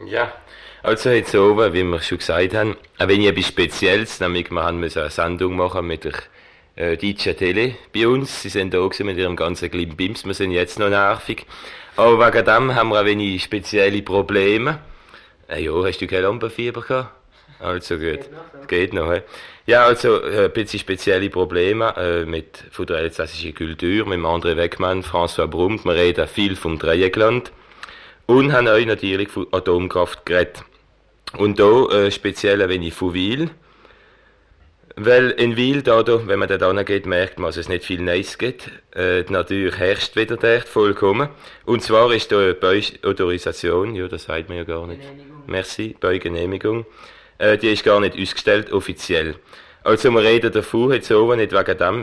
Ja, also jetzt oben, wie wir schon gesagt haben, ein wenig etwas Spezielles, nämlich wir haben müssen eine Sendung machen mit der DJ Tele bei uns. Sie sind da gewesen mit ihrem ganzen Glimbims, wir sind jetzt noch nervig. Aber wegen dem haben wir ein wenig spezielle Probleme. Ja, hast du kein Lampenfieber gehabt? Also gut, geht noch. He? Ja, also ein bisschen spezielle Probleme von der elsässischen Kultur, mit dem André Wegmann, François Brummt. Wir reden viel vom Dreieckland und haben euch natürlich von Atomkraft geredet. Und da speziell ein wenig von Wil. Weil in Wil, wenn man da geht, merkt man, dass es nicht viel Neues gibt. Die Natur herrscht wieder dort vollkommen. Und zwar ist da eine Bauautorisation, ja, das sagt man ja gar nicht. Merci, Baugenehmigung. Die ist gar nicht ausgestellt, offiziell. Also wir reden davon, jetzt oben nicht wegen dem,